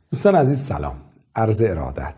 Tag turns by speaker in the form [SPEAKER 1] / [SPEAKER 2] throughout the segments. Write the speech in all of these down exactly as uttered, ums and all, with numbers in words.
[SPEAKER 1] دوستان عزیز سلام، عرض ارادت.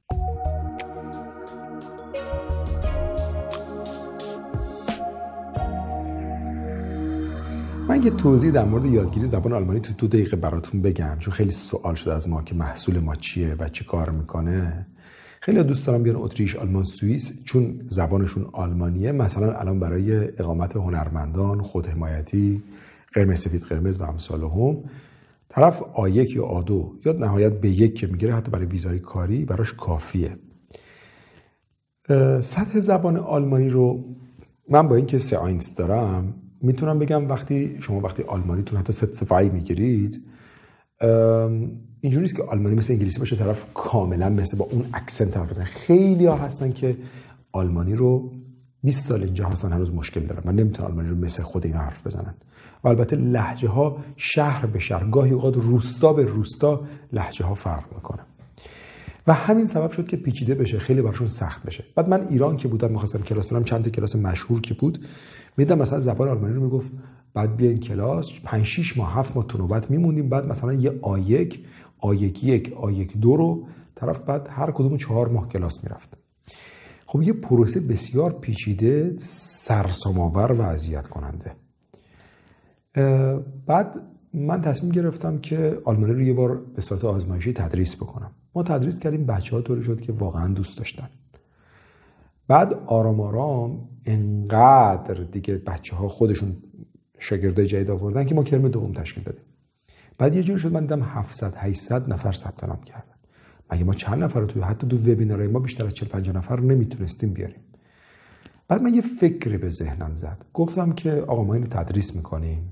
[SPEAKER 1] من یه توضیح در مورد یادگیری زبان آلمانی تو دو دقیقه براتون بگم، چون خیلی سوال شده از ما که محصول ما چیه و چه کار میکنه. خیلی دوست دارم بیان اتریش، آلمان، سوئیس، چون زبانشون آلمانیه. مثلا الان برای اقامت هنرمندان، خودحمایتی، قرمز سفید قرمز و امثال هم، طرف آ یک یا آ دو یا نهایت به یک که میگیره، حتی برای ویزای کاری براش کافیه. سطح زبان آلمانی رو من با اینکه سه آینس دارم میتونم بگم وقتی شما وقتی آلمانیتون حتی ست سفایی میگیرید، اینجوری نیست که آلمانی مثل انگلیسی باشه طرف کاملا مثل با اون اکسنت حرف بزنه. خیلی ها هستن که آلمانی رو بیست سال اینجا هستن هنوز مشکل دارن، من نمیتونم آلمانی رو مثل خود اینا حرف بزنن. و البته لهجه ها شهر به شهر، گاهی اوقات روستا به روستا لهجه ها فرق میکنه و همین سبب شد که پیچیده بشه، خیلی براشون سخت بشه. بعد من ایران که بودم می‌خواستم کلاس برم، چند تا کلاس مشهور که بود میدم مثلا زبان آلمانی رو میگفت بعد بیاین کلاس، پنج شش ماه هفت ماه تو نوبت میموندیم، بعد مثلا یه آ یک آ یک یک آ یک دو رو طرف بعد هر کدوم چهار ماه کلاس میرفت. خب یه پروسه بسیار پیچیده، سرسام‌آور و اذیت کننده. بعد من تصمیم گرفتم که آلمانی رو یه بار به صورت آزمایشی تدریس بکنم. ما تدریس کردیم، بچه‌ها طوری شد که واقعا دوست داشتن. بعد آرام آرام انقدر دیگه بچه‌ها خودشون شاگردای جدید آوردن که ما کرم دوم تشکیل دادیم. بعد یه جوری شد من دیدم هفتصد هشتصد نفر ثبت نام کردن. مگه ما چند نفر رو توی حتی دو وبینارای ما بیشتر از چهل پنجاه نفر نمیتونستیم بیاریم. بعد من یه فکری به ذهنم زد، گفتم که آقا ما اینو تدریس میکنیم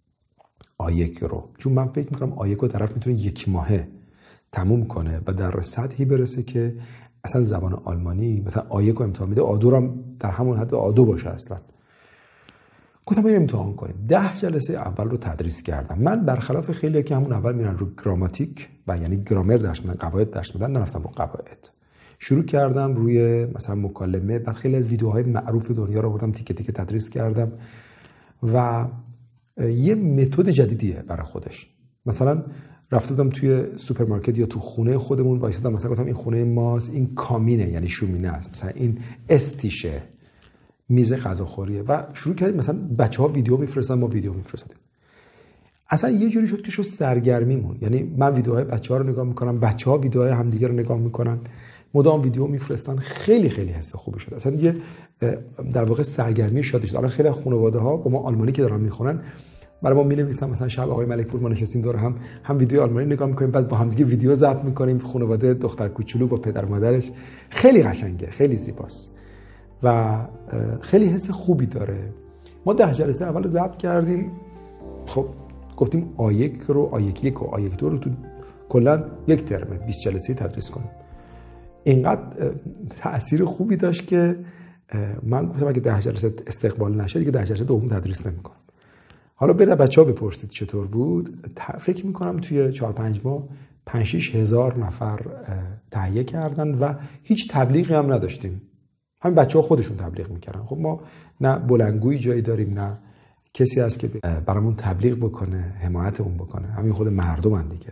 [SPEAKER 1] آ یک رو، چون من فکر میکنم آ یک رو طرف میتونه یک ماهه تموم کنه و در سطحی برسه که اصلا زبان آلمانی مثلا آ یک رو امتحان میده، آ دو رو هم در همون حد آ دو باشه اصلا. گفتم این امتحان کنیم. ده جلسه اول رو تدریس کردم. من برخلاف خیلی که همون اول میرن رو گراماتیک و یعنی گرامر درس میدن، قواعد درس میدن، نرفتم رو قواعد. شروع کردم روی مثلا مکالمه، بعد خیلی از ویدیوهای معروف دنیا رو آوردم تیکه تیکه تدریس کردم و یه متد جدیدیه برای خودش. مثلا رفته بودم توی سوپرمارکت یا تو خونه خودمون وایسادم، مثلا گفتم این خونه ماست، این کامینه یعنی شومینه است، مثلا این استیشه، میز غذاخوریه، و شروع کردیم مثلا بچه‌ها ویدیو میفرستن، ما ویدیو میفرستیم. اصلا یه جوری شد که شو سرگرمیمون، یعنی من ویدیوهای بچه‌ها رو نگاه میکنم، بچه‌ها ویدیوهای همدیگه رو نگاه میکنن، مدام ویدیو میفرستن. خیلی خیلی حس خوبی شد، اصلا یه در واقع سرگرمی شادی شد. الان خیلی خانواده‌ها با ما آلمانی که دارن میخونن برای ما می‌نویسن، مثلا شب آقای ملکپور ما نشستیم دور هم هم ویدیو آلمانی نگاه می‌کنیم، بعد با هم دیگه ویدیو ضبط می‌کنیم، خانواده دختر کوچولو با پدر مادرش. خیلی قشنگه، خیلی زیباست و خیلی حس خوبی داره. ما ده جلسه اول ضبط کردیم. خب گفتیم آ یک رو آ یک یک و آ یک دو رو تو کلا یک ترم بیست جلسه تدریس کنیم. اینقدر تأثیر خوبی داشت که من گفتم اگه ده جلسه استقبال نشه دیگه ده جلسه دوم تدریس نمی‌کنم. حالا برای بچه‌ها بپرسید چطور بود. فکر می‌کنم توی چهار پنج ماه پنج شش هزار نفر تهیه کردن و هیچ تبلیغی هم نداشتیم. همین بچه‌ها خودشون تبلیغ می‌کردن. خب ما نه بلندگویی جایی داریم، نه کسی هست که برامون تبلیغ بکنه، حمایتمون بکنه. همین خود مردمن دیگه.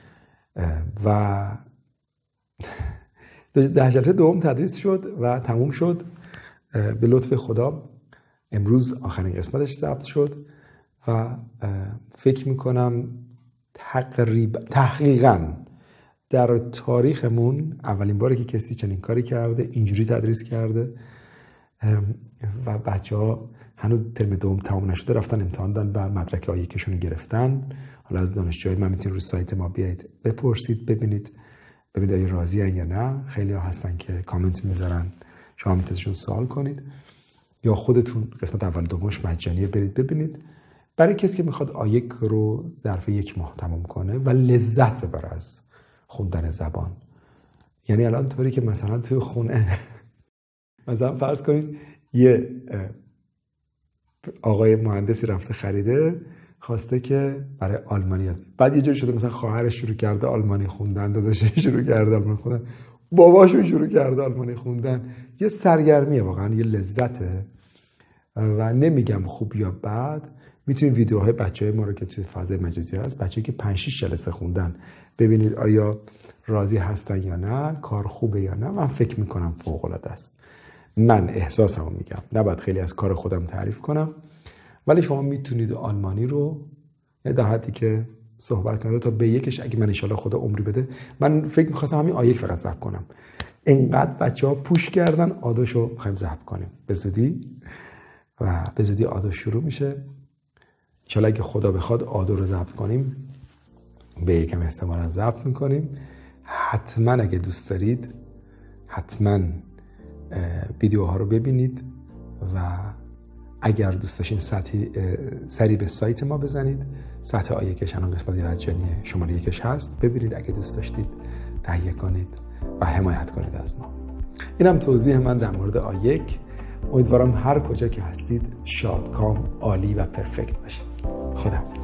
[SPEAKER 1] و ده جلسه دوم تدریس شد و تموم شد. به لطف خدا امروز آخرین قسمتش ضبط شد و فکر میکنم تقریبا تحقیقاً در تاریخمون اولین باره که کسی چنین کاری کرده، اینجوری تدریس کرده و بچه‌ها هنوز ترم دوم تمام نشده رفتن امتحان دادن و مدرک آ یکشون رو گرفتن. حالا از دانشجوهای من میتونید روی سایت ما بیایید بپرسید، ببینید ببینید آیا راضی ان یا نه. خیلی ها هستن که کامنت میذارن، شما میتونید ازشون سوال کنید یا خودتون قسمت اول دومش مجانیه برید ببینید. برای کسی که میخواد آ یک رو ظرف یک ماه تمام کنه و لذت ببره از خوندن زبان، یعنی الان طوری که مثلا توی خونه مثلا فرض کنید یه آقای مهندسی رفته خریده، خواسته که برای آلمانی، بعد یه جوری شده مثلا خواهرش شروع کرده آلمانی خوندن، داداشش شروع کرده آلمانی خوندن، باباشون شروع کرده آلمانی خوندن. یه سرگرمیه واقعا، یه لذته و نمیگم خوب یا بد. میتونید ویدیوهای بچهای ما رو که توی فضای مجازی هست، بچه‌ای که پنج شش جلسه خوندن ببینید آیا راضی هستن یا نه، کار خوبه یا نه. من فکر میکنم فوق العاده است. من احساسمو میگم، نباید خیلی از کار خودم تعریف کنم، ولی شما میتونید آلمانی رو یه در حدی که صحبت کنید تا به یکش، اگه من انشالله خدا عمری بده. من فکر میخواستم همین آیک فقط ضبط کنم، اینقدر بچه ها پوش کردن آداشو میخوایم ضبط کنیم به زودی و به زودی آدو شروع میشه. انشالله اگه خدا بخواد آدو رو ضبط کنیم، به یکم احتمالا ضبط میکنیم. حتما اگه دوست دارید حتما ویدیوها رو ببینید و اگر دوست داشتین سطحی سری به سایت ما بزنید، سطح آیکش الان قسمت مجانی شماره یکش هست، ببینید اگه دوست داشتید تهیه کنید و حمایت کنید از ما. اینم توضیح من در مورد آیک. امیدوارم هر کجا که هستید شادکام، عالی و پرفکت باشید. خدا